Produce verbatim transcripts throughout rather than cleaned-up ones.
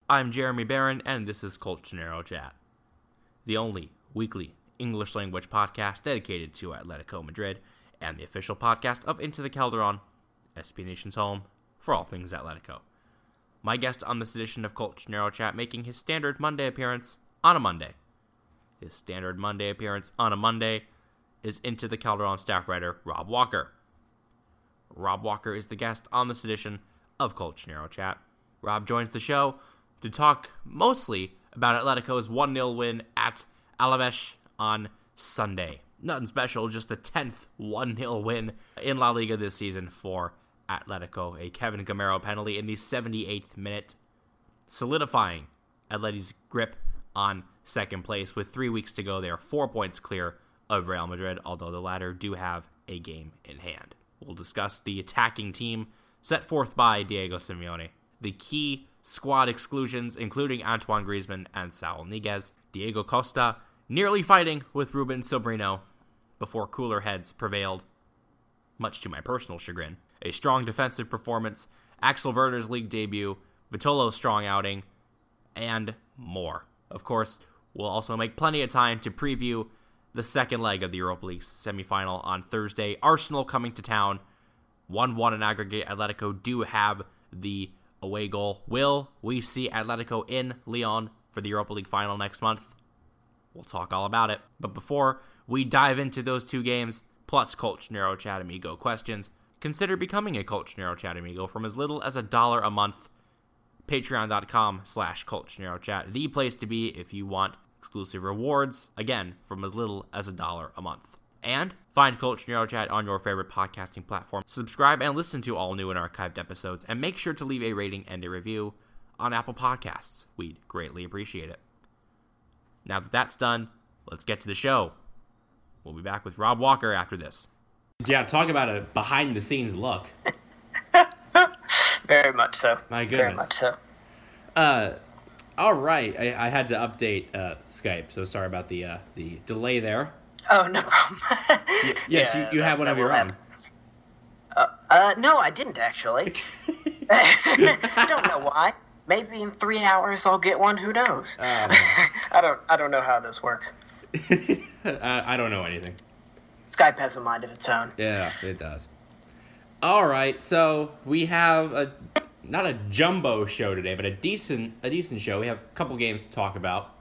I'm Jeremy Barron, and this is Colchonero Chat, the only weekly English language podcast dedicated to Atletico Madrid and the official podcast of Into the Calderon, S B Nation's home for all things Atletico. My guest on this edition of Colchonero Chat making his standard Monday appearance on a Monday. His standard Monday appearance on a Monday is Into the Calderon staff writer Rob Walker. Rob Walker is the guest on this edition of Colchonero Chat. Rob joins the show to talk mostly about Atletico's one nil win at Alaves on Sunday. Nothing special, just the tenth one nil win in La Liga this season for Atletico. A Kevin Gameiro penalty in the seventy-eighth minute, solidifying Atleti's grip on second place. With three weeks to go, they are four points clear of Real Madrid, although the latter do have a game in hand. We'll discuss the attacking team set forth by Diego Simeone, the key squad exclusions, including Antoine Griezmann and Saul Niguez, Diego Costa nearly fighting with Ruben Sobrino before cooler heads prevailed, much to my personal chagrin. A strong defensive performance, Axel Werner's league debut, Vitolo's strong outing, and more. Of course, we'll also make plenty of time to preview the second leg of the Europa League semifinal on Thursday. Arsenal coming to town, one one in aggregate. Atletico do have the away goal. Will we see Atletico in Lyon for the Europa League final next month? We'll talk all about it. But before we dive into those two games, plus Colchonero Chat Amigo questions, consider becoming a Colchonero Chat Amigo from as little as a dollar a month. Patreon.com slash Colchonero Chat, the place to be if you want exclusive rewards, again, from as little as a dollar a month. And find Colchonero Chat on your favorite podcasting platform. Subscribe and listen to all new and archived episodes, and make sure to leave a rating and a review on Apple Podcasts. We'd greatly appreciate it. Now that that's done, let's get to the show. We'll be back with Rob Walker after this. Yeah, talk about a behind-the-scenes look. Very much so. My goodness. Very much so. Uh, all right. I, I had to update uh, Skype, so sorry about the uh, the delay there. Oh, no problem. y- yes, yeah, you, you that, have one of your own. Uh, uh, no, I didn't, actually. I don't know why. Maybe in three hours I'll get one. Who knows? Oh, no. I don't I don't know how this works. I, I don't know anything. Skype has a mind of its own. Yeah, it does. All right, so we have a not a jumbo show today, but a decent a decent show. We have a couple games to talk about.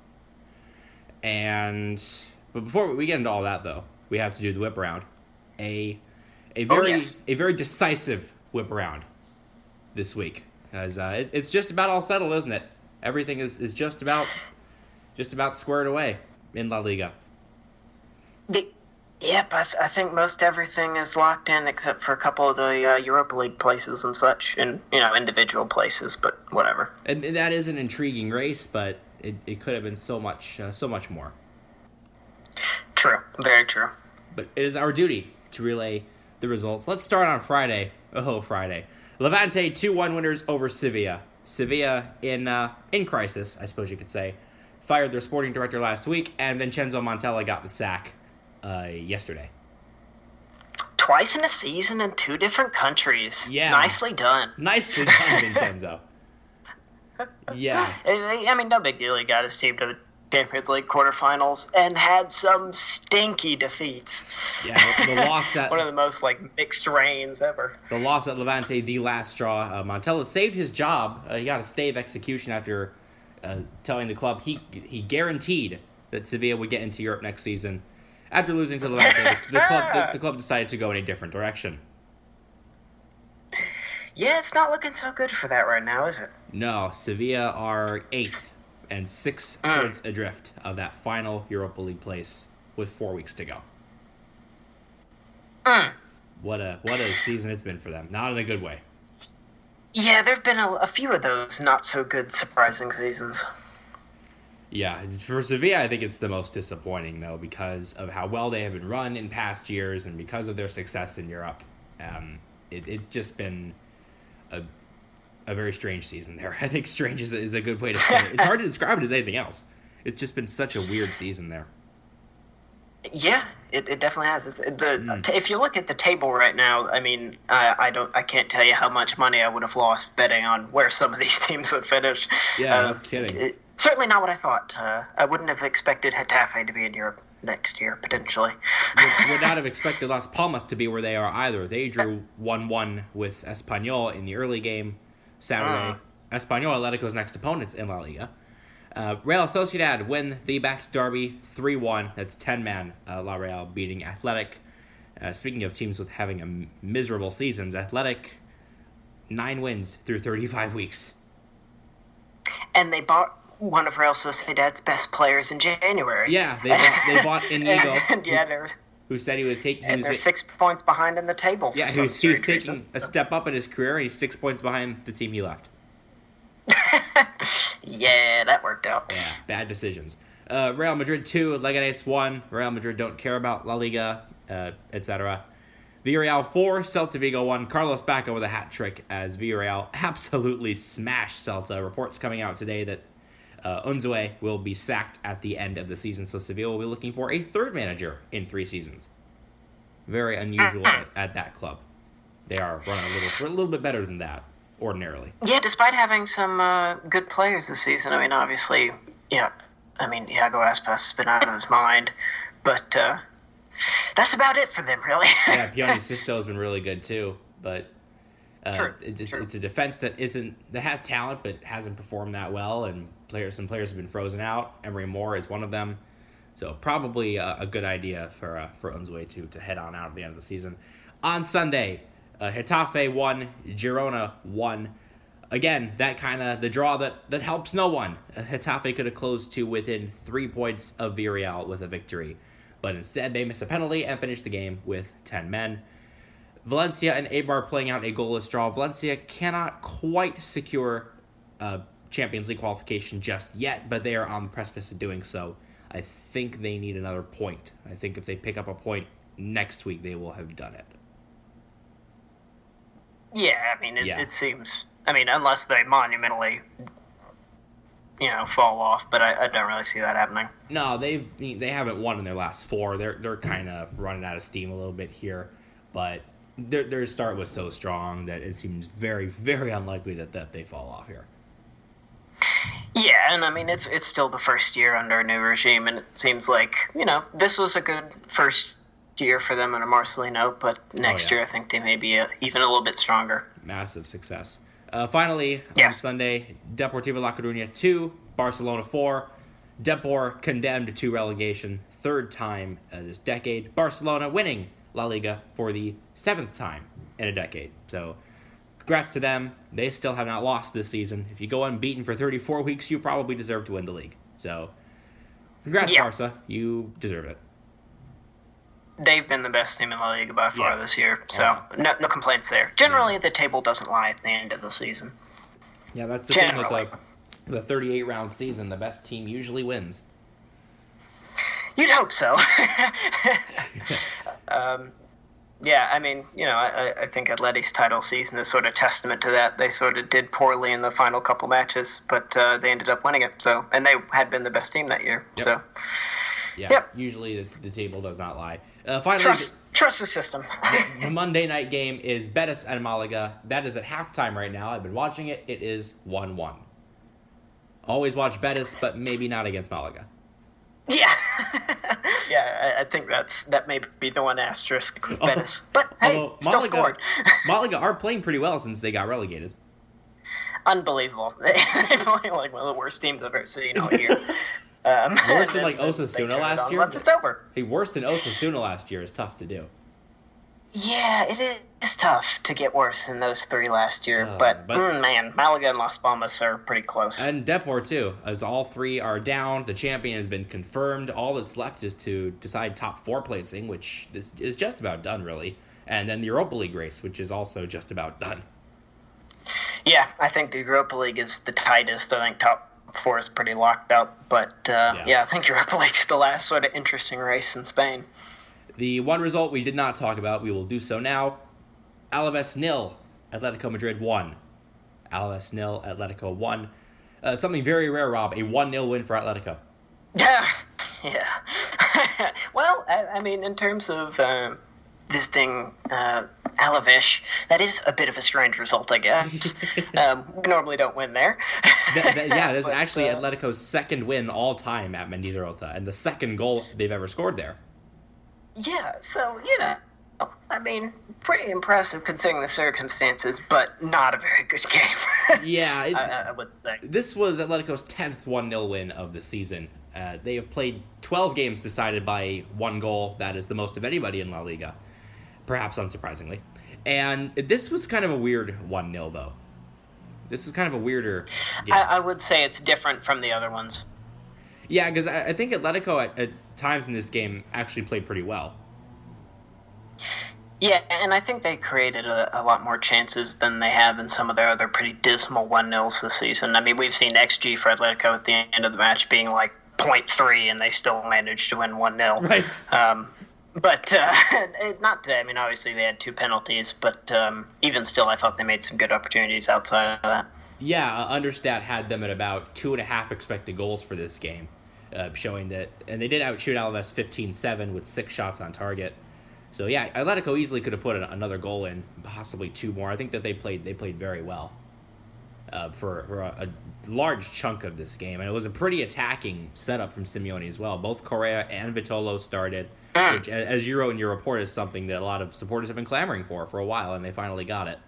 And but before we get into all that, though, we have to do the whip around. A a very oh, yes. a very decisive whip around this week, because uh, it, it's just about all settled, isn't it? Everything is, is just about just about squared away in La Liga. The, yep, I, th- I think most everything is locked in except for a couple of the uh, Europa League places and such, and you know, individual places, but whatever. And, and that is an intriguing race, but it, it could have been so much uh, so much more. True, very true. But it is our duty to relay the results. Let's start on Friday. Oh, Friday. Levante two one winners over Sevilla. Sevilla in uh, in crisis, I suppose you could say. Fired their sporting director last week, and Vincenzo Montella got the sack uh, yesterday. Twice in a season in two different countries. Yeah. Nicely done. Nicely done, Vincenzo. Yeah. I mean, no big deal. He got his team to the Champions League quarterfinals and had some stinky defeats. Yeah, the, the loss at one of the most like mixed rains ever. The loss at Levante, the last straw. Uh, Montella saved his job. Uh, he got a stay of execution after uh, telling the club he he guaranteed that Sevilla would get into Europe next season. After losing to Levante, the, the club the, the club decided to go in a different direction. Yeah, it's not looking so good for that right now, is it? No, Sevilla are eighth and six mm. points adrift of that final Europa League place with four weeks to go. Mm. What a what a season it's been for them. Not in a good way. Yeah, there have been a, a few of those not so good surprising seasons. Yeah, for Sevilla, I think it's the most disappointing, though, because of how well they have been run in past years and because of their success in Europe. Um, it, it's just been a a very strange season there. I think strange is a, is a good way to put it. It's hard to describe it as anything else. It's just been such a weird season there. Yeah, it, it definitely has. It's, the Mm. if you look at the table right now, I mean, I, I don't, I can't tell you how much money I would have lost betting on where some of these teams would finish. Yeah, no Uh, kidding. it- certainly not what I thought. Uh, I wouldn't have expected Getafe to be in Europe next year potentially. would, would not have expected Las Palmas to be where they are either. They drew one one with Espanyol in the early game Saturday. Mm. Espanyol, Atletico's next opponents in La Liga. Uh, Real Sociedad win the Basque Derby three one. That's ten-man uh, La Real beating Athletic. Uh, speaking of teams with having a m- miserable seasons, Athletic, nine wins through thirty-five weeks. And they bought one of Real Sociedad's best players in January. Yeah, they bought, they bought Inigo, and, yeah, who, there's who said he was taking... He and was they're six points behind in the table. For yeah, he some was, he was strange taking reason, a so. step up in his career, and he's six points behind the team he left. Yeah, that worked out. Yeah, bad decisions. Uh, Real Madrid two, Leganés one. Real Madrid don't care about La Liga, uh, et cetera. Villarreal four, Celta Vigo one. Carlos Bacca with a hat trick as Villarreal absolutely smashed Celta. Reports coming out today that uh, Unzué will be sacked at the end of the season, so Sevilla will be looking for a third manager in three seasons. Very unusual at, at that club. They are running a little, a little bit better than that ordinarily. Yeah, despite having some uh, good players this season. I mean, obviously, yeah. I mean, Iago Aspas has been out of his mind, but uh, that's about it for them, really. Yeah, Pione Sisto has been really good too, but uh, True, it, it's, true. it's a defense that isn't that has talent but hasn't performed that well, and players some players have been frozen out. Emery Moore is one of them, so probably a, a good idea for uh, for Unzué to to head on out at the end of the season. On Sunday, uh, Getafe won, Girona won. Again, that kind of the draw that, that helps no one. Uh, Getafe could have closed to within three points of Villarreal with a victory, but instead they missed a penalty and finished the game with ten men. Valencia and Eibar playing out a goalless draw. Valencia cannot quite secure uh, Champions League qualification just yet, but they are on the precipice of doing so. I think they need another point. I think if they pick up a point next week, they will have done it. Yeah, I mean, it, Yeah. it seems. I mean, unless they monumentally, you know, fall off, but I, I don't really see that happening. No, they've they haven't won in their last four. They're they're kind of running out of steam a little bit here, but their their start was so strong that it seems very very unlikely that, that they fall off here. Yeah, and I mean, it's it's still the first year under a new regime, and it seems like, you know, this was a good first year for them under Marcelino, but next yeah. year I think they may be a, even a little bit stronger. Massive success. Uh, finally, on Yes. Sunday, Deportivo La Coruña two, Barcelona four. Depor condemned to relegation, third time uh, this decade. Barcelona winning La Liga for the seventh time in a decade. So, congrats to them. They still have not lost this season. If you go unbeaten for thirty-four weeks, you probably deserve to win the league. So, congrats, Yeah. Barca. You deserve it. They've been the best team in La Liga by far Yeah. this year, so Yeah. no no complaints there. Generally, the table doesn't lie at the end of the season. Yeah, that's the Generally. thing with the, the thirty-eight round season. The best team usually wins. You'd hope so. um, yeah, I mean, you know, I, I think Atleti's title season is sort of testament to that. They sort of did poorly in the final couple matches, but uh, they ended up winning it. So, and they had been the best team that year. Yep. So, Yeah, Yep. usually the, the table does not lie. Uh, finally, trust trust the system. the, the Monday night game is Betis and Malaga. That is at halftime right now. I've been watching it. It is one one. Always watch Betis, but maybe not against Malaga. yeah, yeah. I, I think that's that may be the one asterisk with Oh, Betis. But hey, although still Malaga, scored. Malaga are playing pretty well since they got relegated. Unbelievable. They're playing like one of the worst teams I've ever seen all year. Um, Worse than, like, and then Osasuna they turn it last on year? Once it's over. Hey, worse than Osasuna last year is tough to do. Yeah, it is tough to get worse than those three last year, Uh, but, but- mm, man, Malaga and Las Palmas are pretty close. And Depor, too, as all three are down. The champion has been confirmed. All that's left is to decide top four placing, which is, is just about done, really. And then the Europa League race, which is also just about done. Yeah, I think the Europa League is the tightest. I think top four is pretty locked up, but uh, Yeah. yeah. I think Europa League's the last sort of interesting race in Spain. The one result we did not talk about, we will do so now. Alaves nil, Atletico Madrid one. Alaves nil, Atletico one. Uh, something very rare, Rob, a one nil win for Atletico. Yeah, yeah. Well, I, I mean, in terms of uh, visiting uh, Alavish, that is a bit of a strange result, I guess. um, we normally don't win there. that, that, yeah, that's but, actually uh, Atletico's second win all time at Mendizábal, and the second goal they've ever scored there. Yeah, so, you know, I mean, pretty impressive considering the circumstances, but not a very good game. Yeah, it, I, I would say. This was Atletico's tenth one nil win of the season. Uh, they have played twelve games decided by one goal. That is the most of anybody in La Liga, perhaps unsurprisingly. And this was kind of a weird one nil, though. This was kind of a weirder game. I, I would say it's different from the other ones. Yeah, because I, I think Atletico at, at times in this game actually played pretty well. Yeah, and I think they created a, a lot more chances than they have in some of their other pretty dismal one nils this season. I mean, we've seen X G for Atletico at the end of the match being like point three, and they still managed to win one nil. Right. Um, but uh, not today. I mean, obviously they had two penalties, but um, even still, I thought they made some good opportunities outside of that. Yeah, uh, Understat had them at about two and a half expected goals for this game, uh, showing that, and they did outshoot Alaves fifteen seven with six shots on target. So yeah, Atletico easily could have put another goal in, possibly two more. I think that they played they played very well uh, for, for a, a large chunk of this game, and it was a pretty attacking setup from Simeone as well. Both Correa and Vitolo started, which, as you wrote in your report, is something that a lot of supporters have been clamoring for for a while, and they finally got it.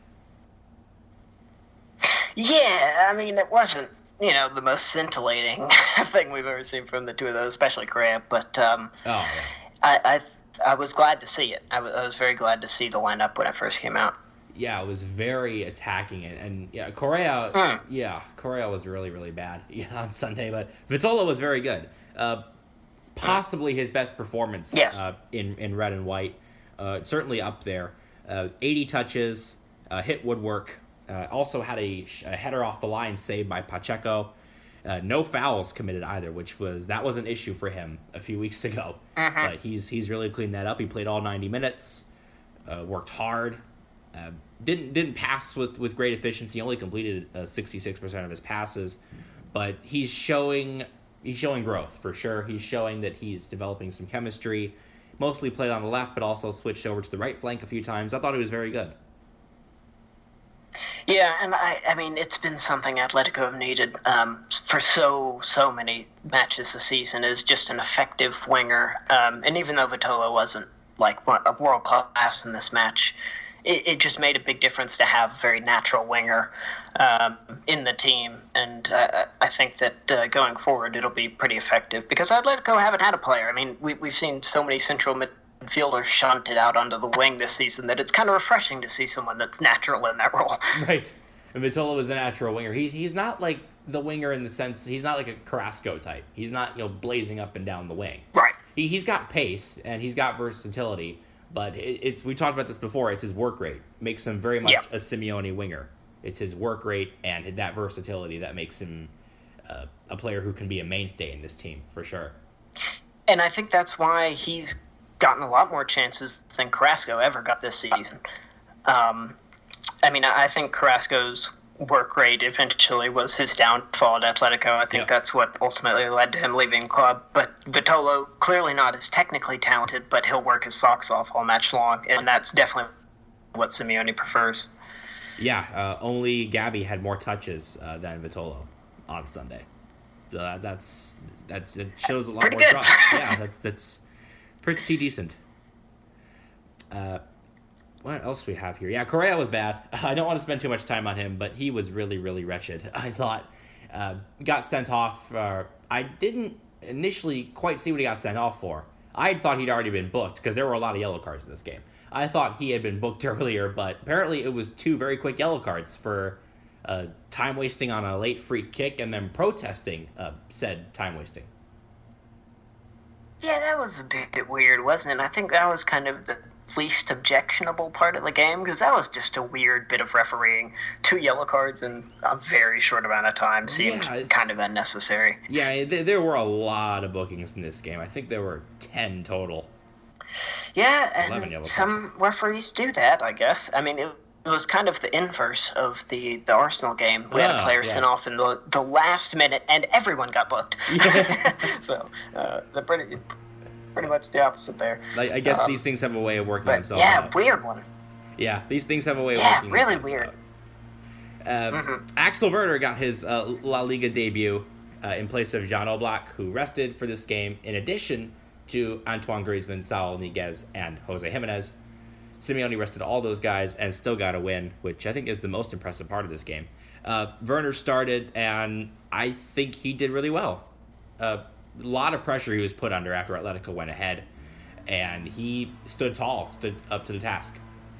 Yeah, I mean, it wasn't, you know, the most scintillating thing we've ever seen from the two of those, especially Correa, but um, oh, yeah. I, I I was glad to see it. I, w- I was very glad to see the lineup when it first came out. Yeah, it was very attacking, and, and yeah, Correa, mm. yeah, Correa was really, really bad yeah, on Sunday, but Vitolo was very good. Uh, possibly his best performance yes. uh, in, in red and white. Uh, certainly up there. Uh, eighty touches, uh, hit woodwork, uh, also had a, a header off the line saved by Pacheco. Uh, no fouls committed either, which was that was an issue for him a few weeks ago. Uh-huh. But he's he's really cleaned that up. He played all ninety minutes, uh, worked hard, uh, didn't didn't pass with, with great efficiency. Only completed uh, sixty-six percent of his passes, but he's showing he's showing growth for sure. He's showing that he's developing some chemistry. Mostly played on the left, but also switched over to the right flank a few times. I thought he was very good. Yeah, and I, I mean, it's been something Atletico have needed um, for so, so many matches this season, is just an effective winger. Um, and even though Vitolo wasn't, like, a world class in this match, it, it just made a big difference to have a very natural winger um, in the team. And uh, I think that uh, going forward, it'll be pretty effective, because Atletico haven't had a player. I mean, we, we've seen so many central mid- midfielder shunted out onto the wing this season that it's kind of refreshing to see someone that's natural in that role. Right. And Vitolo is a natural winger. He's he's not like the winger in the sense, he's not like a Carrasco type. He's not, you know, blazing up and down the wing. Right. He, he's got pace and he's got versatility, but it, it's we talked about this before, it's his work rate. Makes him very much yeah. a Simeone winger. It's his work rate and that versatility that makes him uh, a player who can be a mainstay in this team, for sure. And I think that's why he's gotten a lot more chances than Carrasco ever got this season. Um, I mean, I think Carrasco's work rate eventually was his downfall at Atletico. I think yeah. that's what ultimately led to him leaving the club. But Vitolo, clearly not as technically talented, but he'll work his socks off all match long, and that's definitely what Simeone prefers. Yeah, uh, only Gabby had more touches uh, than Vitolo on Sunday. So that, that's that, that shows a lot Pretty more good. trust. Yeah, that's that's pretty decent. Uh, what else we have here? Yeah, Correa was bad. I don't want to spend too much time on him, but he was really, really wretched. I thought uh, got sent off. Uh, I didn't initially quite see what he got sent off for. I thought he'd already been booked because there were a lot of yellow cards in this game. I thought he had been booked earlier, but apparently it was two very quick yellow cards for uh, time wasting on a late free kick and then protesting uh, said time wasting. Yeah, that was a bit weird, wasn't it? I think that was kind of the least objectionable part of the game, because that was just a weird bit of refereeing. Two yellow cards in a very short amount of time seemed yeah, kind of unnecessary. Yeah, th- there were a lot of bookings in this game. I think there were ten total. Yeah, and some referees do that, I guess. I mean, it, it was kind of the inverse of the, the Arsenal game. We oh, had a player yes. sent off in the, the last minute, and everyone got booked. Yeah. so, uh, the pretty, pretty much the opposite there. Like, I guess um, these things have a way of working but themselves yeah, out. weird one. Yeah, these things have a way of Yeah, working really themselves weird. out. Uh, Mm-hmm. Axel Werner got his uh, La Liga debut uh, in place of Jan Oblak, who rested for this game, in addition to Antoine Griezmann, Saul Niguez, and Jose Jimenez. Simeone rested all those guys and still got a win, which I think is the most impressive part of this game. Uh, Werner started, and I think he did really well. Uh, a lot of pressure he was put under after Atletico went ahead, and he stood tall, stood up to the task.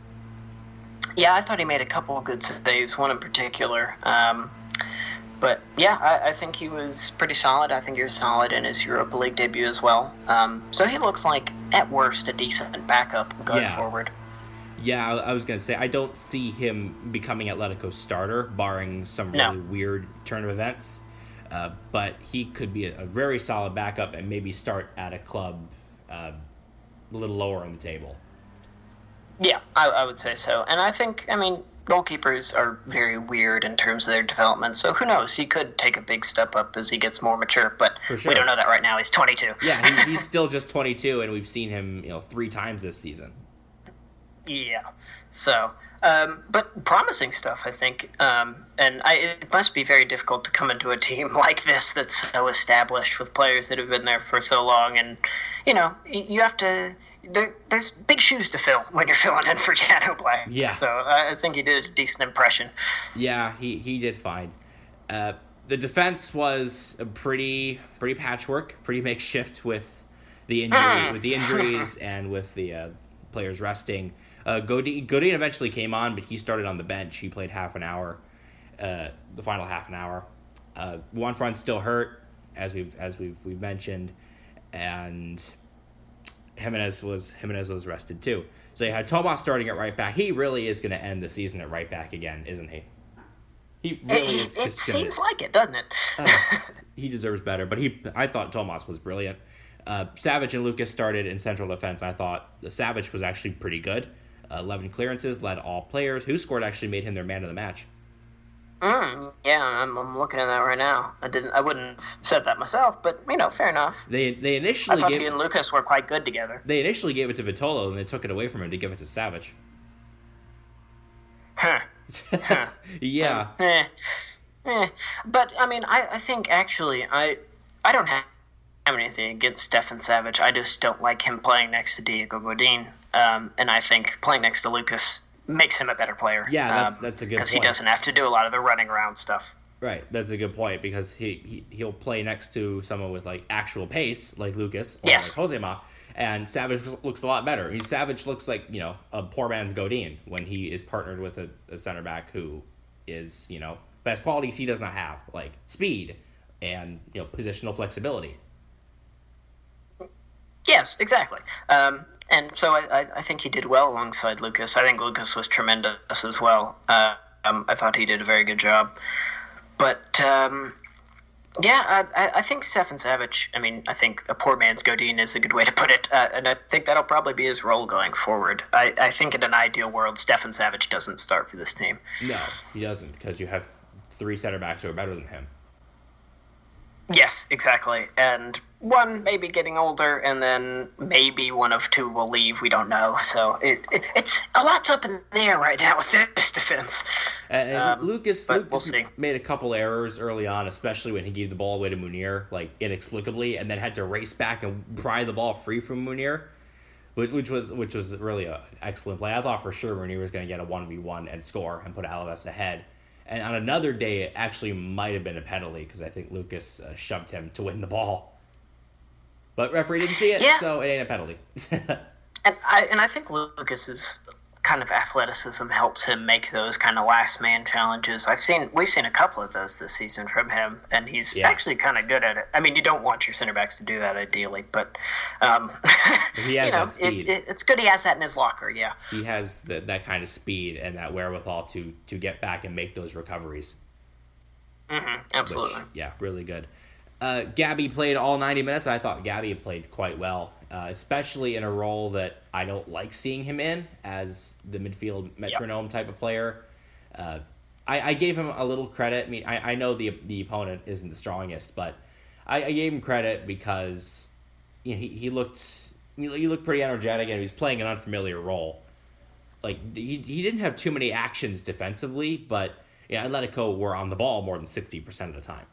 Yeah, I thought he made a couple of good saves, one in particular. Um, but yeah, I, I think he was pretty solid. I think he was solid in his Europa League debut as well. Um, so he looks like, at worst, a decent backup going Yeah. forward. Yeah, I, I was going to say, I don't see him becoming Atletico's starter, barring some really No. weird turn of events. Uh, but he could be a, a very solid backup and maybe start at a club uh, a little lower on the table. Yeah, I, I would say so. And I think, I mean, goalkeepers are very weird in terms of their development. So who knows? He could take a big step up as he gets more mature. But For sure. we don't know that right now. He's twenty-two. Yeah, he, he's still just twenty-two, and we've seen him, you know, three times this season. Yeah. So, um, but promising stuff, I think. Um, and I, it must be very difficult to come into a team like this that's so established with players that have been there for so long. And, you know, you have to... There, there's big shoes to fill when you're filling in for Jan Oblak. Yeah. So uh, I think he did a decent impression. Yeah, he, he did fine. Uh, the defense was a pretty pretty patchwork, pretty makeshift with the injury, with the injuries and with the uh, players resting. Uh, Godin, Godin eventually came on, but he started on the bench. He played half an hour, uh, the final half an hour. Uh, Juanfran's still hurt, as we've as we've we've mentioned, and Jimenez was Jimenez was rested too. So you had Tomas starting at right back. He really is going to end the season at right back again, isn't he? He really it is. it just gonna, seems like it, doesn't it? uh, he deserves better, but he I thought Tomas was brilliant. Uh, Savage and Lucas started in central defense. I thought the Savage was actually pretty good. Uh, eleven clearances, led all players. Who scored actually made him their man of the match. Mm, yeah, I'm, I'm looking at that right now. I didn't, I wouldn't have said that myself, but you know, fair enough. They they I initially thought gave he and Lucas were quite good together. they initially gave it to Vitolo and they took it away from him to give it to Savage. Huh. Huh. Yeah. Eh, eh. But I mean, I, I think actually, I I don't have anything against Stefan Savage. I just don't like him playing next to Diego Godin, um, and I think playing next to Lucas makes him a better player. Yeah, that- um, that's a good because he point. doesn't have to do a lot of the running around stuff. Right, that's a good point because he, he he'll play next to someone with like actual pace, like Lucas or Yes. like Josema, and Savage looks a lot better. I mean, Savage looks like you know a poor man's Godin when he is partnered with a, a center back who is you know best qualities he does not have, like speed and you know positional flexibility. Yes, exactly. Um, and so I, I, I think he did well alongside Lucas. I think Lucas was tremendous as well. Uh, um, I thought he did a very good job. But, um, yeah, I, I- I think Stefan Savage, I mean, I think a poor man's Godin is a good way to put it. Uh, and I think that'll probably be his role going forward. I, I think in an ideal world, Stefan Savage doesn't start for this team. No, he doesn't because you have three center backs who are better than him. Yes, exactly. And one maybe getting older, and then maybe one of two will leave. We don't know. So it, it it's a lot's up in the air right now with this defense. And, and Um, Lucas, but Lucas we'll see. made a couple errors early on, especially when he gave the ball away to Munir, like inexplicably, and then had to race back and pry the ball free from Munir, which, which was which was really an excellent play. I thought for sure Munir was going to get a one v one and score and put Alaves ahead. And on another day, it actually might have been a penalty because I think Lucas uh, shoved him to win the ball. But referee didn't see it, Yeah. so it ain't a penalty. And I and I think Lucas's kind of athleticism helps him make those kind of last man challenges. I've seen we've seen a couple of those this season from him, and he's Yeah. actually kind of good at it. I mean, you don't want your center backs to do that ideally, but um, He has you know, that speed. It, it, it's good he has that in his locker. Yeah. He has the, that kind of speed and that wherewithal to to get back and make those recoveries. Mm-hmm, absolutely. Which, yeah, really good. Uh, Gabby played all ninety minutes. I thought Gabby played quite well, uh, especially in a role that I don't like seeing him in as the midfield metronome type of player. Uh, I, I gave him a little credit. I mean, I, I know the the opponent isn't the strongest, but I, I gave him credit because you know, he, he looked he looked pretty energetic, and he was playing an unfamiliar role. Like, he he didn't have too many actions defensively, but yeah, Atletico were on the ball more than sixty percent of the time.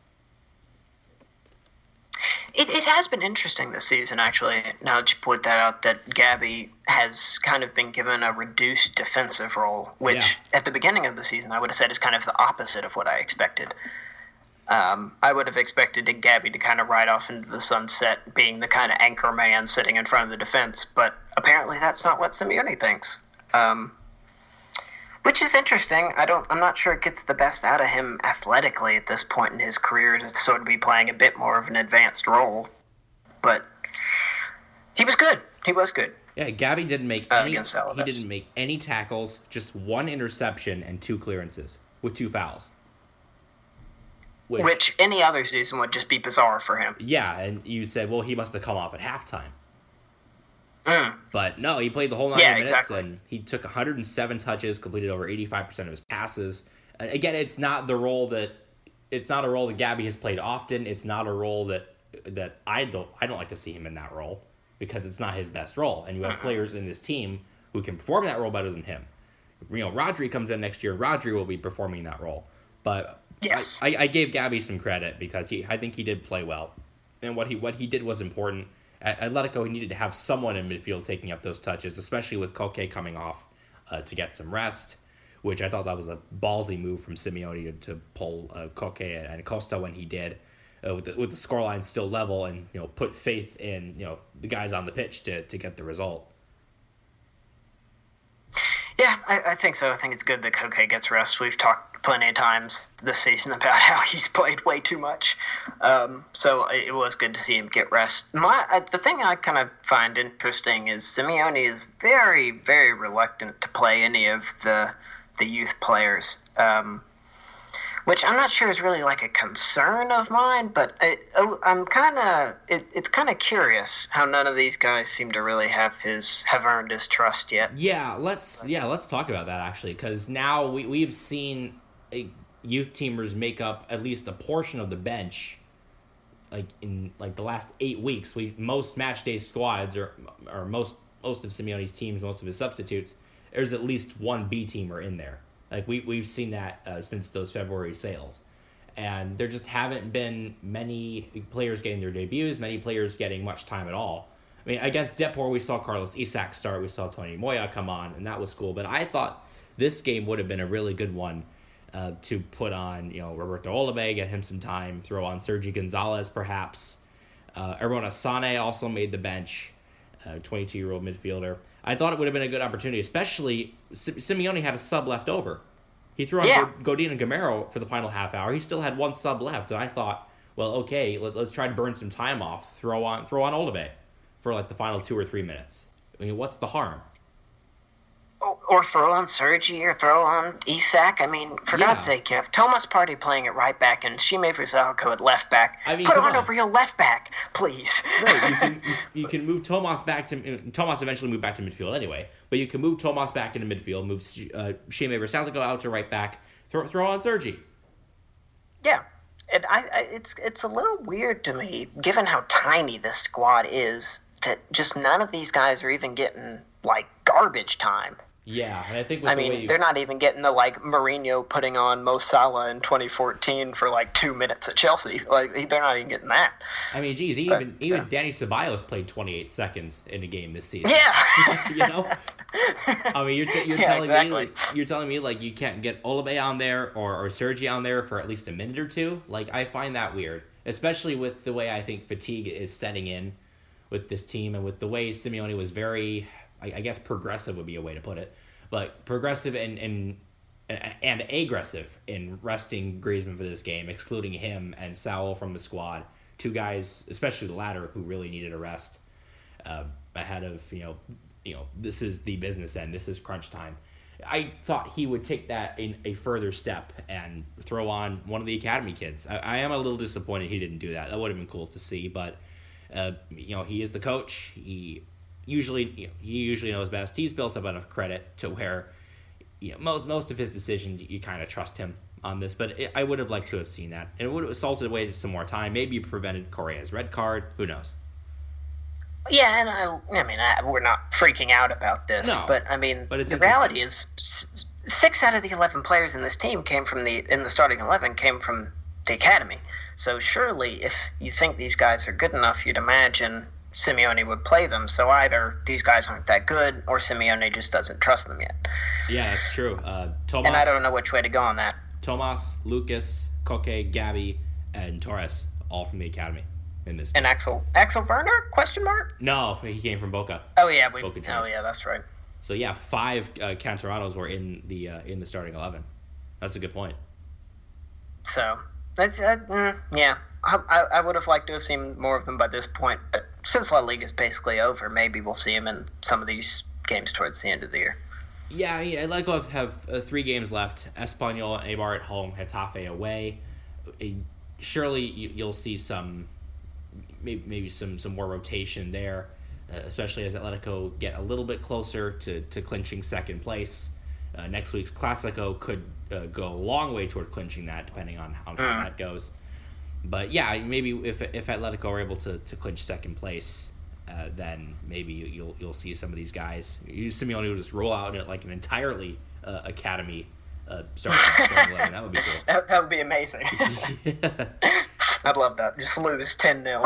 It it has been interesting this season, actually, now that you point that out, that Gabby has kind of been given a reduced defensive role, which Yeah. at the beginning of the season I would have said is kind of the opposite of what I expected. Um, I would have expected Gabby to kind of ride off into the sunset, being the kind of anchor man sitting in front of the defense, but apparently that's not what Simeone thinks. Um, which is interesting. I don't. I'm not sure it gets the best out of him athletically at this point in his career to sort of be playing a bit more of an advanced role. But he was good. He was good. Yeah, Gabby didn't make Uh, any. against He Alaves. didn't make any tackles. Just one interception and two clearances with two fouls. Which, Which any other season would just be bizarre for him. yeah, and you said, well, he must have come off at halftime. Mm. But no, he played the whole ninety Yeah, minutes, exactly. and he took one hundred seven touches, completed over eighty-five percent of his passes. And again, it's not the role that it's not a role that Gabby has played often. It's not a role that that I don't I don't like to see him in that role because it's not his best role. And you have Mhm. players in this team who can perform that role better than him. You know, Rodri comes in next year. Rodri will be performing that role, but Yes. I, I, I gave Gabby some credit because he I think he did play well, and what he what he did was important. At Atletico, he needed to have someone in midfield taking up those touches, especially with Koke coming off uh, to get some rest, which I thought that was a ballsy move from Simeone to, to pull uh, Koke and Costa when he did, uh, with the, with the scoreline still level, and you know put faith in you know the guys on the pitch to, to get the result. Yeah, I, I think so. I think it's good that Koke gets rest. We've talked plenty of times this season about how he's played way too much. Um, so it was good to see him get rest. My uh, The thing I kind of find interesting is Simeone is very, very reluctant to play any of the the youth players, um, which I'm not sure is really like a concern of mine, but I, oh, I'm kind of it, it's kind of curious how none of these guys seem to really have his have earned his trust yet. Yeah, let's yeah let's talk about that actually, because now we we've seen a, youth teamers make up at least a portion of the bench, like in like the last eight weeks. We most match day squads or or most most of Simeone's teams, most of his substitutes. There's at least one B teamer in there. Like we we've seen that uh, since those February sales, and there just haven't been many players getting their debuts, many players getting much time at all. I mean, against Depor, we saw Carlos Isak start, we saw Tony Moya come on, and that was cool. But I thought this game would have been a really good one uh, to put on, you know, Roberto Olave, get him some time, throw on Sergi Gonzalez perhaps. Uh, Arona Sane also made the bench, uh, twenty-two-year-old midfielder. I thought it would have been a good opportunity, especially Simeone had a sub left over. He threw on Yeah. Godin and Gamero for the final half hour. He still had one sub left, and I thought, well, okay, let, let's try to burn some time off. Throw on throw on Olave for like the final two or three minutes. I mean, what's the harm? Or, or throw on Sergi, or throw on Isak. I mean, for Yeah. God's sake, you have Thomas Partey playing at right back and Shime Vrsaljko at left back. I mean, Put come on, on. a real left back, please. Right, you can you, you can move Tomas back to Tomas eventually moved back to midfield anyway, but you can move Tomas back into midfield, move uh, Shime Vrsaljko out to right back, throw throw on Sergi. Yeah, and I, I, it's it's a little weird to me, given how tiny this squad is, that just none of these guys are even getting like garbage time. Yeah, and I think with I the mean, way you, they're not even getting the like Mourinho putting on Mo Salah in twenty fourteen for like two minutes at Chelsea. Like they're not even getting that. I mean, geez, But, even even yeah. Danny Ceballos played twenty-eight seconds in a game this season. Yeah, you know. I mean, you're, t- you're Yeah, telling exactly. me like, you're telling me like you can't get Olave on there or, or Sergi on there for at least a minute or two. Like I find that weird, especially with the way I think fatigue is setting in with this team and with the way Simeone was very, I, I guess, progressive would be a way to put it, but progressive and and and aggressive in resting Griezmann for this game, excluding him and Saul from the squad. Two guys, especially the latter, who really needed a rest uh, ahead of you know. You know, this is the business end. This is crunch time. I thought he would take that in a further step and throw on one of the academy kids. I, I am a little disappointed he didn't do that. That would have been cool to see, but uh, you know, he is the coach. He usually, you know, he usually knows best. He's built up enough credit to where, you know, most most of his decisions you kind of trust him on this. But it, I would have liked to have seen that. It would have salted away some more time. Maybe prevented Correa's red card. Who knows? Yeah, and I, I mean, I, we're not freaking out about this, No, but I mean, but it's the reality is, s- six out of the eleven players in this team came from the in the starting eleven came from the academy. So surely, if you think these guys are good enough, you'd imagine Simeone would play them. So either these guys aren't that good, or Simeone just doesn't trust them yet. Yeah, that's true. Uh, Tomas, And I don't know which way to go on that. Tomas, Lucas, Koke, Gabby, and Torres, all from the academy in this game. And Axel Axel Werner? Question mark? No, he came from Boca. Oh yeah, we. Boca Oh Juniors. yeah, that's right. So yeah, five uh, Canteranos were in the uh, in the starting eleven. That's a good point. So that's uh, mm, yeah. I, I I would have liked to have seen more of them by this point, but since La Liga is basically over, maybe we'll see them in some of these games towards the end of the year. Yeah, yeah, Atletico have, have uh, three games left. Espanyol and Eibar at home, Getafe away. Uh, surely you, you'll see some, maybe, maybe some, some more rotation there, uh, especially as Atletico get a little bit closer to, to clinching second place. Uh, next week's Clásico could uh, go a long way toward clinching that, depending on how, how Mm. that goes. But yeah, maybe if if Atletico are able to, to clinch second place, uh, then maybe you'll you'll see some of these guys. You Simeone will just roll out in like an entirely uh, academy uh, starting starting eleven. That would be cool. That, that would be amazing. I'd love that. Just lose ten nil.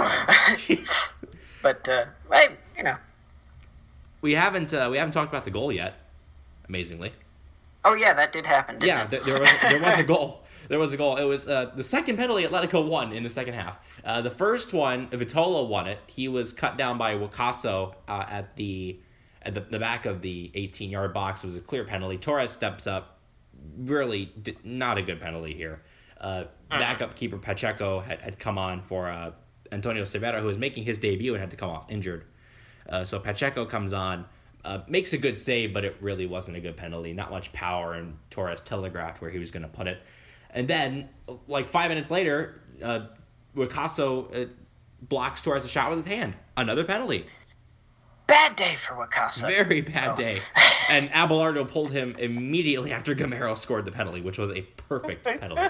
But uh, hey, you know. we haven't uh, we haven't talked about the goal yet. Amazingly, Oh yeah, that did happen. Didn't yeah, it? there, there was there was a goal. There was a goal. It was uh, the second penalty Atletico won in the second half. Uh, the first one, Vitola won it. He was cut down by Wakaso uh, at the at the, the back of the eighteen-yard box. It was a clear penalty. Torres steps up. Really, d- not a good penalty here. Uh, backup keeper Pacheco had, had come on for uh, Antonio Severa, who was making his debut and had to come off injured. Uh, so Pacheco comes on, uh, makes a good save, but it really wasn't a good penalty. Not much power, and Torres telegraphed where he was going to put it. And then, like five minutes later, uh, Wakaso uh, blocks Torres' shot with his hand. Another penalty. Bad day for Wakaso. Very bad Oh. day. And Abelardo pulled him immediately after Gamero scored the penalty, which was a perfect penalty.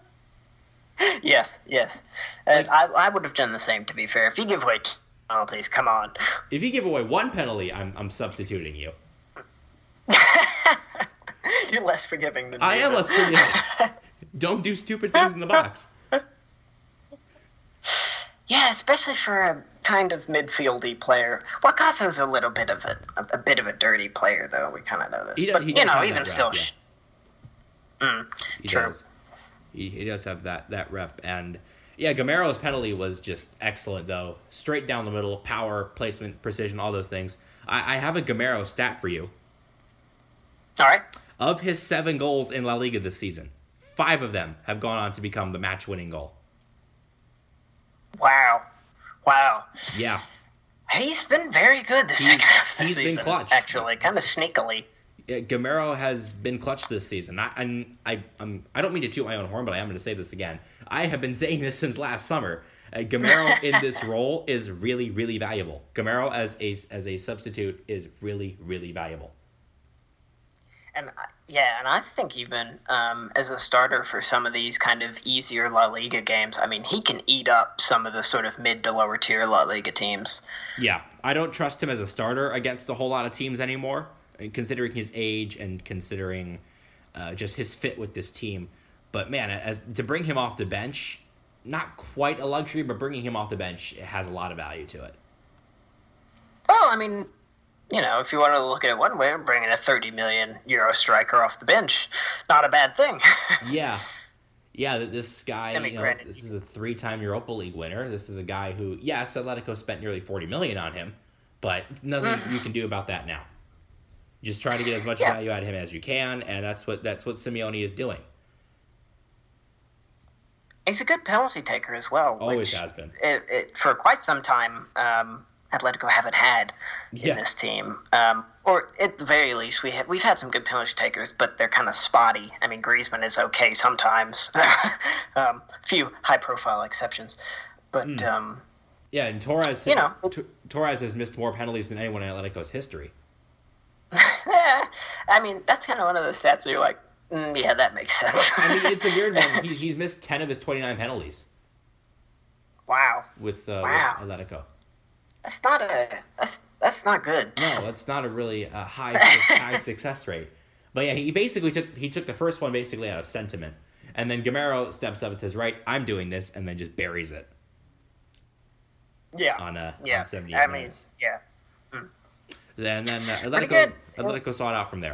Yes, yes. And I, I would have done the same, to be fair. If you give away penalties, come on. If you give away one penalty, I'm I'm substituting you. You're less forgiving than I me, am though. less forgiving. Don't do stupid things in the box. Yeah, especially for a kind of midfieldy player. Wakaso's a little bit of a, a, a bit of a dirty player, though. We kind of know this. He does- but he you does know, have even that still, rep, yeah. sh- mm, He true. does. He, he does have that, that rep. And yeah, Gamero's penalty was just excellent, though. Straight down the middle, power, placement, precision, all those things. I, I have a Gamero stat for you. All right. Of his seven goals in La Liga this season, five of them have gone on to become the match-winning goal. Wow. Wow. Yeah. He's been very good this He's- second half of the he's been season. clutch. Actually, kind of sneakily. Yeah, Gamero has been clutch this season. I, I'm, I, I'm, I don't mean to toot my own horn, but I am going to say this again. I have been saying this since last summer. Uh, Gamero in this role is really, really valuable. Gamero as a as a substitute is really, really valuable. And I- yeah, and I think even um, as a starter for some of these kind of easier La Liga games, I mean, he can eat up some of the sort of mid to lower tier La Liga teams. Yeah, I don't trust him as a starter against a whole lot of teams anymore, considering his age and considering uh, just his fit with this team. But man, as to bring him off the bench, not quite a luxury, but bringing him off the bench has a lot of value to it. Well, I mean, you know, if you want to look at it one way, bringing a thirty million euro striker off the bench, not a bad thing. Yeah. Yeah, th- this guy, I mean, you know, granted, this is a three-time Europa League winner. This is a guy who, yes, Atletico spent nearly forty million dollars on him, but nothing you can do about that now. Just try to get as much Yeah. value out of him as you can, and that's what that's what Simeone is doing. He's a good penalty taker as well. Always which has been. It, it, for quite some time, um, Atletico haven't had Yeah. in this team. Um, or at the very least, we have, we've had some good penalty takers, but they're kind of spotty. I mean, Griezmann is okay sometimes. um, few high-profile exceptions. But, Hmm. um, Yeah, and Torres, You know. T- Torres has missed more penalties than anyone in Atletico's history. I mean, that's kind of one of those stats where you're like, mm, yeah, that makes sense. I mean, it's a weird one. He's, he's missed ten of his twenty-nine penalties Wow. with, uh, Wow. with Atletico. That's not a that's that's not good. No, it's not a really uh, high high success rate. But yeah, he basically took he took the first one basically out of sentiment, and then Gameiro steps up and says, "Right, I'm doing this," and then just buries it. Yeah. On a yeah. on seventy-eight I mean, minutes. yeah. Mm. And then uh, Atletico good. Atletico saw it out from there.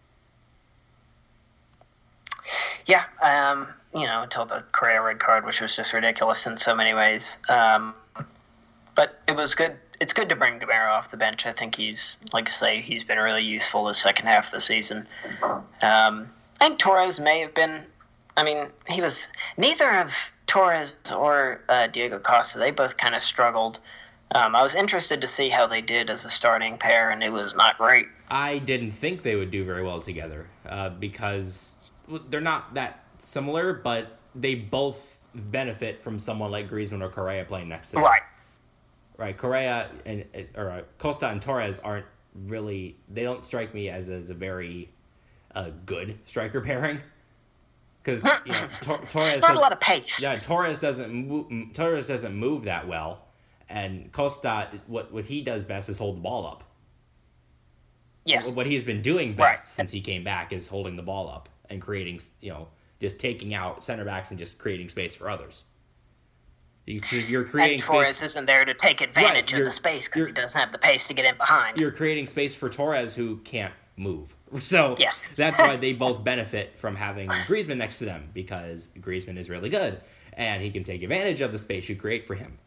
Yeah, um, you know, until the Correa red card, which was just ridiculous in so many ways. Um, but it was good. It's good to bring Gameiro off the bench. I think he's, like I say, he's been really useful the second half of the season. Um, I think Torres may have been, I mean, he was, neither of Torres or uh, Diego Costa, they both kind of struggled. Um, I was interested to see how they did as a starting pair, and it was not great. I didn't think they would do very well together uh, because they're not that similar, but they both benefit from someone like Griezmann or Correa playing next to them. Right. Right. Correa and or uh, Costa and Torres aren't really. They don't strike me as as a very uh, good striker pairing. Because you know Tor- Torres not does, a lot of pace. Yeah, Torres doesn't move, Torres doesn't move that well, and Costa what what he does best is hold the ball up. Yes. What he's been doing best right. since he came back is holding the ball up and creating, you know, just taking out center backs and just creating space for others. You're creating and Torres space. isn't there to take advantage Right, of the space because he doesn't have the pace to get in behind. You're creating space for Torres who can't move. So yes. That's why they both benefit from having Griezmann next to them, because Griezmann is really good and he can take advantage of the space you create for him.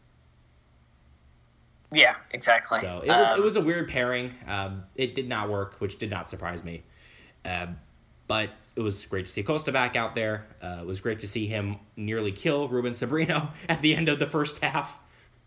Yeah, exactly. So it was um, it was a weird pairing. Um, it did not work, which did not surprise me. Um, but it was great to see Costa back out there. Uh, it was great to see him nearly kill Ruben Sobrino at the end of the first half.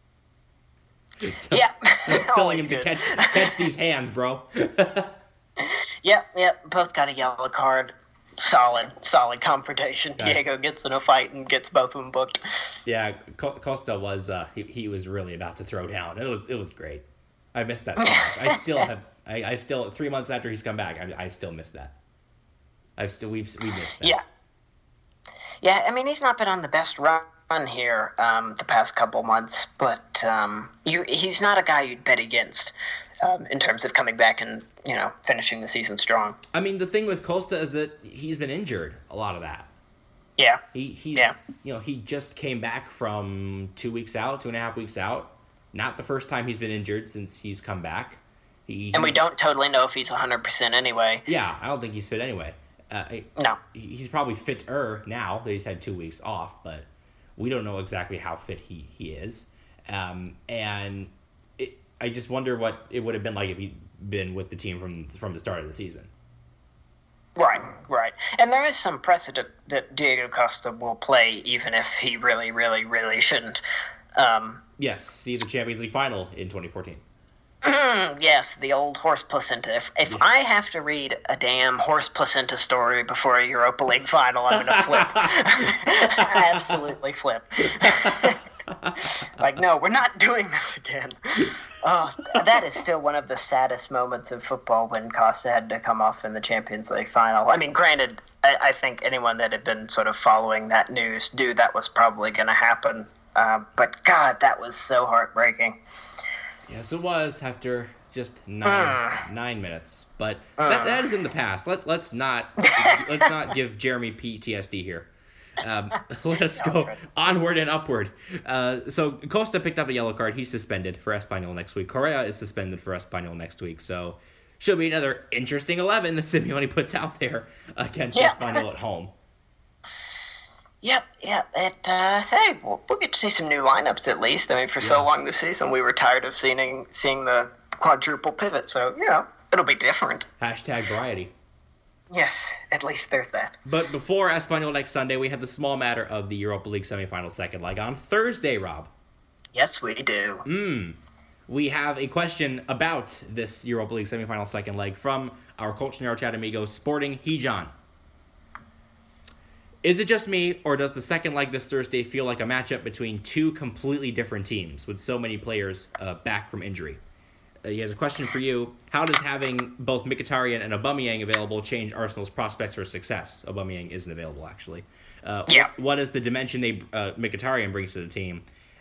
Yeah. Telling him to catch, catch these hands, bro. Yep, yep. Both got a yellow card. Solid, solid confrontation. Yeah. Diego gets in a fight and gets both of them booked. Yeah, Costa was uh, he, he was really about to throw down. It was it was great. I missed that so much. I still have I, I still three months after he's come back, I, I still miss that. I've still we've we missed that. Yeah. Yeah, I mean he's not been on the best run here um, the past couple months, but um, you he's not a guy you'd bet against. Um, in terms of coming back and, you know, finishing the season strong. I mean, the thing with Costa is that he's been injured a lot of that. Yeah. He he's yeah. you know, he just came back from two weeks out, two and a half weeks out. Not the first time he's been injured since he's come back. He, and we don't totally know if he's one hundred percent anyway. Yeah, I don't think he's fit anyway. Uh, no. He's probably fitter now that he's had two weeks off, but we don't know exactly how fit he, he is. Um, and it, I just wonder what it would have been like if he'd been with the team from from the start of the season. Right, right. And there is some precedent that Diego Costa will play even if he really, really, really shouldn't. Um, yes, see the Champions League final in twenty fourteen. Yes, the old horse placenta. If, if yeah. I have to read a damn horse placenta story before a Europa League final, I'm going to flip. Absolutely flip. Like, no, we're not doing this again. Oh, that is still one of the saddest moments of football when Costa had to come off in the Champions League final. I mean, granted, I, I think anyone that had been sort of following that news knew that was probably going to happen. Uh, but, God, that was so heartbreaking. Yes, it was after just nine uh, nine minutes. But uh, that, that is in the past. Let, let's not let's not give Jeremy P T S D here. Um, let us go onward and upward. Uh, so Costa picked up a yellow card. He's suspended for Espanyol next week. Correa is suspended for Espanyol next week. So should be another interesting eleven that Simeone puts out there against yeah. Espanyol at home. Yep, yep. It, uh, hey, we'll, we'll get to see some new lineups at least. I mean, for yeah. so long this season, we were tired of seeing seeing the quadruple pivot. So, you know, it'll be different. Hashtag variety. Yes, at least there's that. But before Espanyol next Sunday, we have the small matter of the Europa League semifinal second leg on Thursday, Rob. Yes, we do. Mm. We have a question about this Europa League semifinal second leg from our Colchonero chat amigo, Sporting Hijan. Is it just me, or does the second leg this Thursday feel like a matchup between two completely different teams with so many players uh, back from injury? Uh, he has a question for you. How does having both Mkhitaryan and Aubameyang available change Arsenal's prospects for success? Aubameyang isn't available, actually. Uh, yeah. What, what is the dimension they uh, Mkhitaryan brings to the team?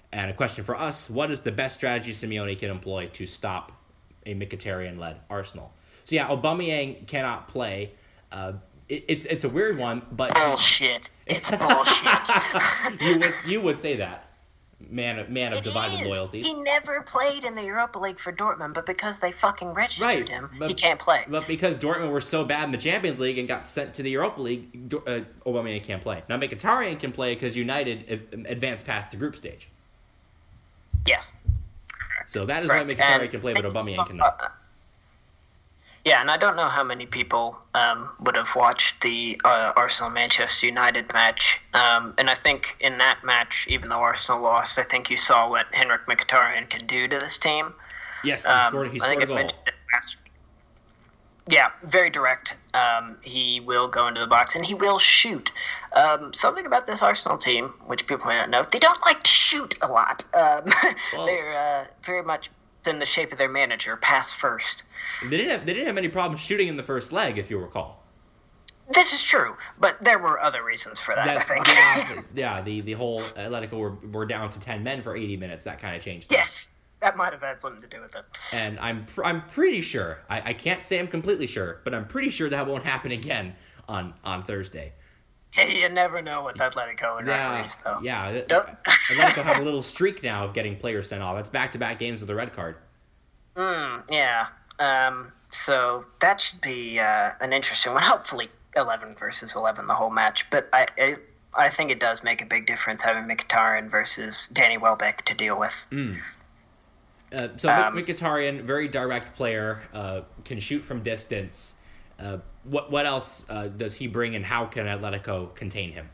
And a question for us, what is the best strategy Simeone can employ to stop a Mkhitaryan-led Arsenal? So yeah, Aubameyang cannot play. Uh, it, it's it's a weird one, but... Bullshit. It's bullshit. you, would, you would say that. Man, man of It divided is. loyalties. He never played in the Europa League for Dortmund, but because they fucking registered Right, him, but- he can't play. But because Dortmund were so bad in the Champions League and got sent to the Europa League, Do- uh, Aubameyang can't play. Now Mkhitaryan can play because United uh, advanced past the group stage. Yes. So that is Correct. why Mkhitaryan And can play, but I think Aubameyang some- cannot. uh, Yeah, and I don't know how many people um, would have watched the uh, Arsenal-Manchester United match. Um, and I think in that match, even though Arsenal lost, I think you saw what Henrik Mkhitaryan can do to this team. Yes, he Um, scored. He I think scored a I goal. mentioned it last week. Yeah, very direct. Um, he will go into the box, and he will shoot. Um, something about this Arsenal team, which people may not know, they don't like to shoot a lot. Um, Well- they're uh, very much in the shape of their manager, pass first. They didn't have. They didn't have any problem shooting in the first leg, if you recall. This is true, but there were other reasons for that, I That, think. yeah, yeah. The the whole Atletico were were down to ten men for eighty minutes. That kind of changed. things. Yes, that might have had something to do with it. And I'm pr- I'm pretty sure. I, I can't say I'm completely sure, but I'm pretty sure that won't happen again on on Thursday. You never know with Atletico and Yeah, referees, though. yeah. th- Nope. Atletico have a little streak now of getting players sent off. That's back to back games with a red card. Mm, yeah. Um, so that should be uh, an interesting one. Hopefully, eleven versus eleven the whole match. But I, I, I think it does make a big difference having Mkhitaryan versus Danny Welbeck to deal with. Mm. Uh, so Um, Mkhitaryan, very direct player, uh, can shoot from distance. Uh, what what else uh, does he bring, and how can Atletico contain him?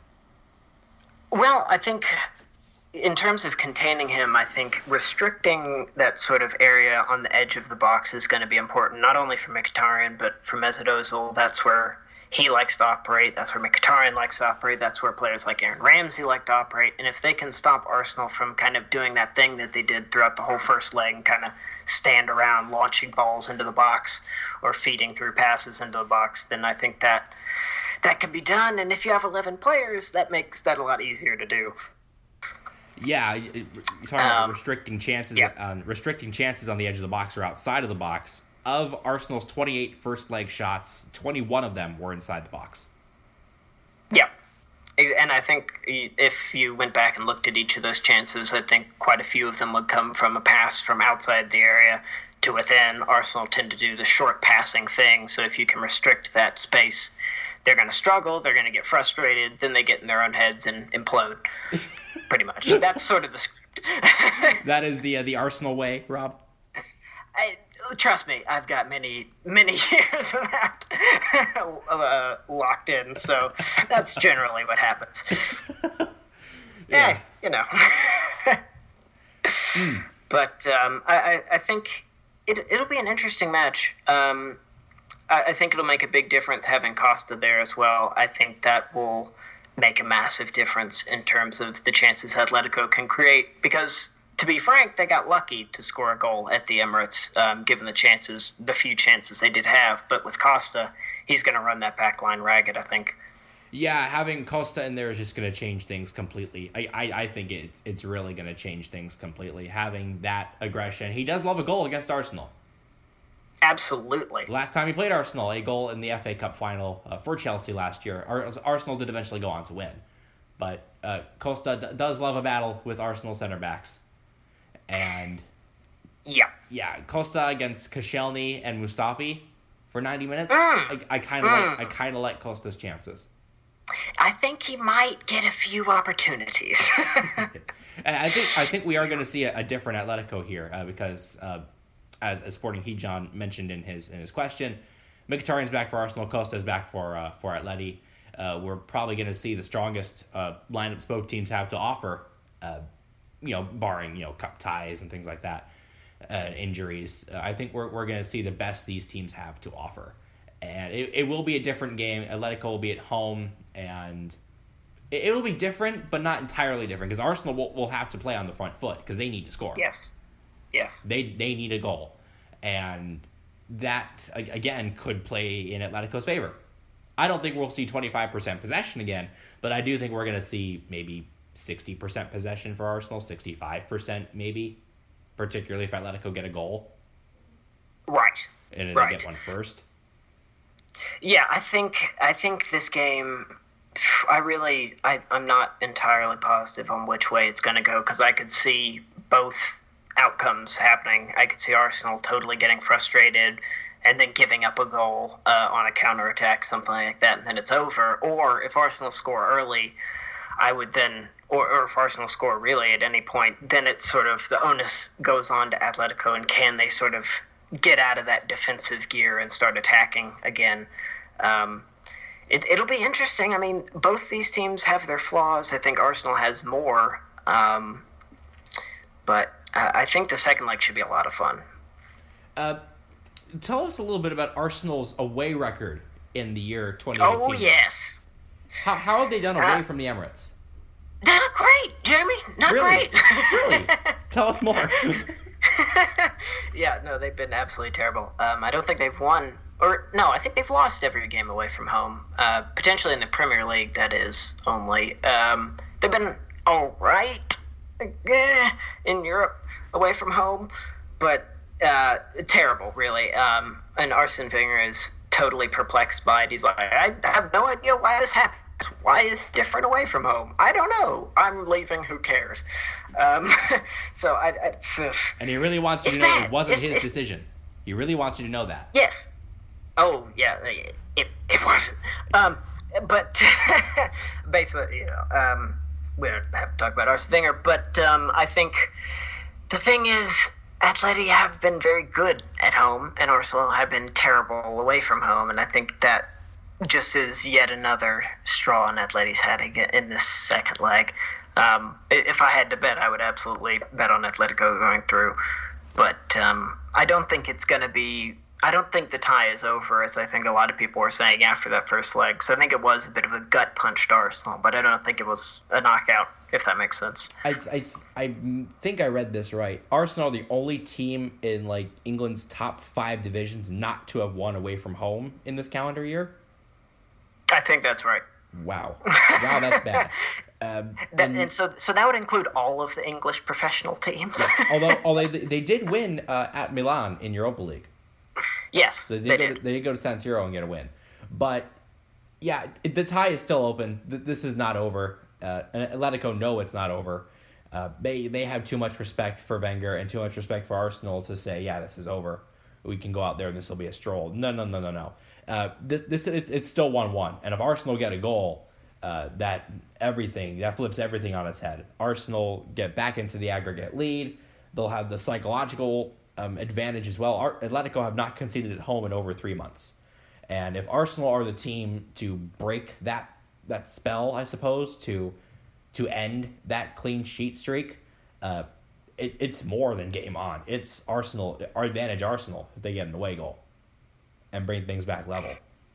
Well, I think in terms of containing him, I think restricting that sort of area on the edge of the box is going to be important, not only for Mkhitaryan, but for Mesut Ozil. That's where he likes to operate. That's where Mkhitaryan likes to operate. That's where players like Aaron Ramsey like to operate. And if they can stop Arsenal from kind of doing that thing that they did throughout the whole first leg and kind of stand around launching balls into the box or feeding through passes into the box, then I think that that can be done. And if you have eleven players, that makes that a lot easier to do. Yeah, you're talking about Um, restricting chances yeah. on restricting chances on the edge of the box or outside of the box. Of Arsenal's twenty-eight first leg shots, twenty-one of them were inside the box. Yeah. And I think if you went back and looked at each of those chances, I think quite a few of them would come from a pass from outside the area to within. Arsenal tend to do the short passing thing, so if you can restrict that space, they're going to struggle, they're going to get frustrated, then they get in their own heads and implode, pretty much. That's sort of the script. That is the uh, the Arsenal way, Rob. I, trust me, I've got many, many years of that uh, locked in, so that's generally what happens. Yeah. Eh, you know. But um, I, I, I think it, it'll be an interesting match. Um, I, I think it'll make a big difference having Costa there as well. I think that will make a massive difference in terms of the chances Atletico can create, because to be frank, they got lucky to score a goal at the Emirates, um, given the chances, the few chances they did have. But with Costa, he's going to run that back line ragged, I think. Yeah, having Costa in there is just going to change things completely. I, I, I think it's it's really going to change things completely. Having that aggression. He does love a goal against Arsenal. Absolutely. Last time he played Arsenal, a goal in the F A Cup final uh, for Chelsea last year. Ar- Arsenal did eventually go on to win. But uh, Costa d- does love a battle with Arsenal center backs. And Yeah. yeah, Costa against Koscielny and Mustafi for ninety minutes. Mm. I, I kind of Mm. like I kind of like Costa's chances. I think he might get a few opportunities. And I think I think we are going to see a, a different Atletico here uh, because uh, as, as Sporting Heat John mentioned in his in his question, Mkhitaryan's back for Arsenal, Costa's back for uh, for Atleti. Uh, we're probably going to see the strongest uh, lineups both teams have to offer. Uh, you know, barring you know cup ties and things like that, uh, injuries. Uh, I think we're we're going to see the best these teams have to offer, and it, it will be a different game. Atletico will be at home, and it, it'll be different, but not entirely different because Arsenal will, will have to play on the front foot because they need to score. Yes. Yes. They they need a goal, and that a- again could play in Atletico's favor. I don't think we'll see twenty-five percent possession again, but I do think we're going to see maybe sixty percent possession for Arsenal, sixty-five percent maybe, particularly if Atletico get a goal. Right. And then right. they get one first. Yeah, I think I think this game, I really, I, I'm not entirely positive on which way it's going to go, because I could see both outcomes happening. I could see Arsenal totally getting frustrated and then giving up a goal uh, on a counterattack, something like that, and then it's over. Or if Arsenal score early, I would then, or, or if Arsenal score really at any point, then it's sort of, the onus goes on to Atletico, and can they sort of get out of that defensive gear and start attacking again. Um, it, it'll be interesting. I mean, both these teams have their flaws. I think Arsenal has more. Um, but uh, I think the second leg should be a lot of fun. Uh, tell us a little bit about Arsenal's away record in the year twenty eighteen. Oh, yes. How, how have they done away uh, from the Emirates? Not great, Jeremy. Not really? great. Really? Tell us more. Yeah, no, they've been absolutely terrible. Um, I don't think they've won, or no, I think they've lost every game away from home. Uh, potentially in the Premier League, that is only. Um, they've been all right eh, in Europe away from home, but uh, terrible, really. Um, and Arsene Wenger is totally perplexed by it. He's like, I have no idea why this happened. Why is it different away from home? I don't know. I'm leaving. Who cares? Um, so I, I. And he really wants you it's to know bad. it wasn't it's, his it's, decision. He really wants you to know that. Yes. Oh yeah, it it, it wasn't. Um, but basically, you know, um, we don't have to talk about Arsene Wenger, but um, I think the thing is, Atleti have been very good at home, and Arsenal have been terrible away from home, and I think that just is yet another straw in Atleti's hat in this second leg. Um, if I had to bet, I would absolutely bet on Atletico going through. But um, I don't think it's going to be... I don't think the tie is over, as I think a lot of people were saying after that first leg. So I think it was a bit of a gut punch to Arsenal, but I don't think it was a knockout, if that makes sense. I I, I think I read this right. Arsenal are the only team in like England's top five divisions not to have won away from home in this calendar year. I think that's right. Wow. Wow, that's bad. Um, that, and, and so, so that would include all of the English professional teams. Yes, although, although they, they did win uh, at Milan in Europa League. Yes, so they, they go did. To, they did go to San Siro and get a win. But, yeah, it, the tie is still open. This is not over. Uh, and Atletico know it's not over. Uh, they they have too much respect for Wenger and too much respect for Arsenal to say, yeah, this is over. We can go out there and this will be a stroll. No, no, no, no, no. Uh, this this it, it's still one one, and if Arsenal get a goal, uh, that everything that flips everything on its head. Arsenal get back into the aggregate lead. They'll have the psychological um, advantage as well. Ar- Atletico have not conceded at home in over three months, and if Arsenal are the team to break that that spell, I suppose to to end that clean sheet streak, uh, it, it's more than game on. It's Arsenal, our advantage. Arsenal if they get an away goal and bring things back level.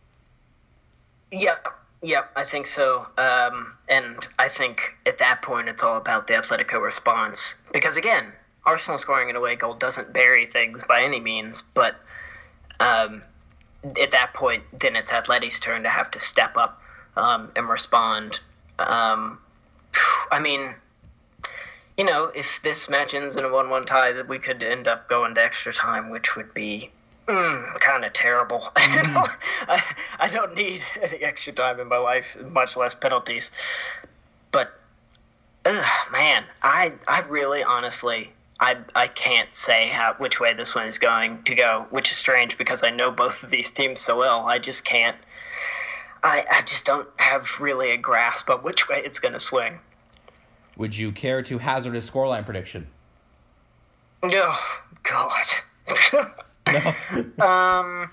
Yep, yep, I think so. Um, and I think at that point it's all about the Atletico response. Because again, Arsenal scoring an away goal doesn't bury things by any means, but um, at that point, then it's Atleti's turn to have to step up um, and respond. Um, I mean, you know, if this match ends in a one one tie, that we could end up going to extra time, which would be Mm, kind of terrible. Mm. I, I don't need any extra time in my life, much less penalties. But, ugh, man, I I really, honestly, I I can't say how which way this one is going to go, which is strange because I know both of these teams so well. I just can't. I I just don't have really a grasp of which way it's going to swing. Would you care to hazard a scoreline prediction? Oh, God. No. um,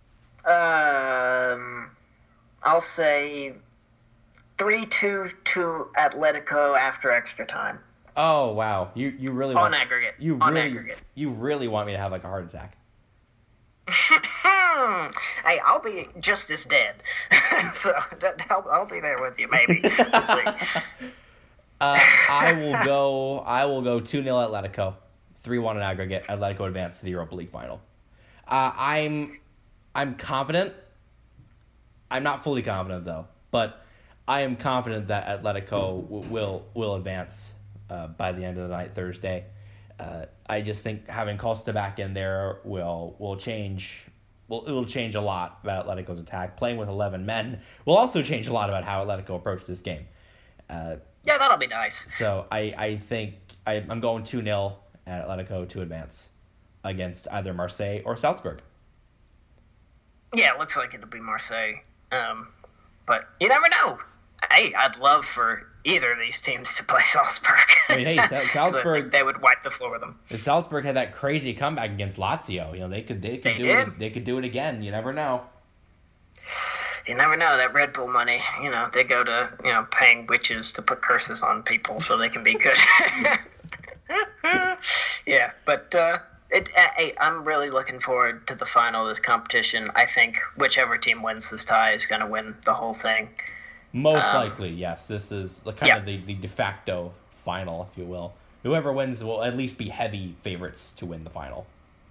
um, I'll say three two to Atletico after extra time. Oh wow, you you really on want, aggregate. You on really aggregate. you really want me to have like a heart attack. Hey, I'll be just as dead, so I'll, I'll be there with you. Maybe. Let's see. Uh, I will go. I will go two nil Atletico, three one in aggregate. Atletico advance to the Europa League final. Uh, I'm I'm confident. I'm not fully confident though, but I am confident that Atletico w- will will advance uh, by the end of the night Thursday. Uh, I just think having Costa back in there will will change. Well, it will change a lot about Atletico's attack. Playing with eleven men will also change a lot about how Atletico approach this game. Uh, yeah, that'll be nice. So I, I think I, I'm going two nil at Atletico to advance against either Marseille or Salzburg. Yeah, it looks like it'll be Marseille. Um, but you never know. Hey, I'd love for either of these teams to play Salzburg. I mean, hey, Sa- Salzburg. They would wipe the floor with them. If Salzburg had that crazy comeback against Lazio, you know, they could they could they do did. it. They could do it again. You never know. You never know. That Red Bull money, you know, they go to, you know, paying witches to put curses on people so they can be good. yeah, but uh, it, uh, hey, I'm really looking forward to the final of this competition. I think whichever team wins this tie is going to win the whole thing. Most um, likely, yes. This is kind yeah. of the, the de facto final, if you will. Whoever wins will at least be heavy favorites to win the final.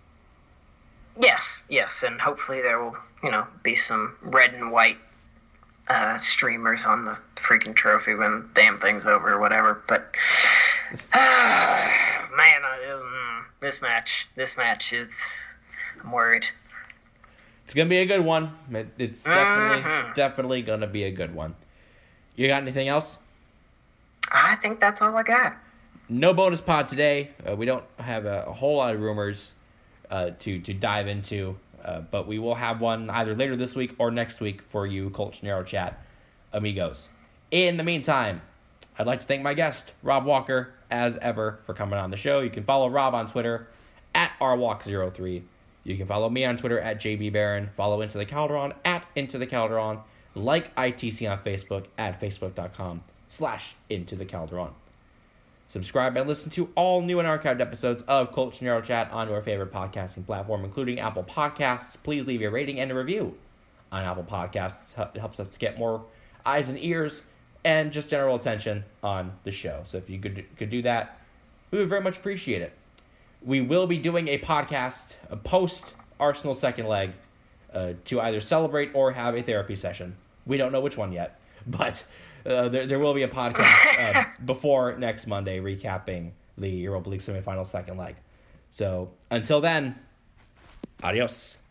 Yes, yes, and hopefully there will, you know, be some red and white uh, streamers on the freaking trophy when the damn thing's over or whatever. But uh, man, I, um, this match, this match is, I'm worried. It's gonna be a good one. It, it's definitely Mm-hmm. definitely gonna be a good one. You got anything else? I think that's all I got. No bonus pod today. Uh, we don't have a, a whole lot of rumors uh, to to dive into, uh, but we will have one either later this week or next week for you, Colts Narrow Chat amigos. In the meantime, I'd like to thank my guest, Rob Walker, as ever, for coming on the show. You can follow Rob on Twitter at R walk zero three. You can follow me on Twitter at J B Barron. Follow Into the Calderon at Into the Calderon. Like I T C on Facebook at facebook.com slash Into the Calderon. Subscribe and listen to all new and archived episodes of Culture Narrow Chat on your favorite podcasting platform, including Apple Podcasts. Please leave a rating and a review on Apple Podcasts. It helps us to get more eyes and ears and just general attention on the show. So if you could, could do that, we would very much appreciate it. We will be doing a podcast, a post-Arsenal second leg, uh, to either celebrate or have a therapy session. We don't know which one yet, but uh, there, there will be a podcast uh, before next Monday recapping the Europa League semifinal second leg. So until then, adios.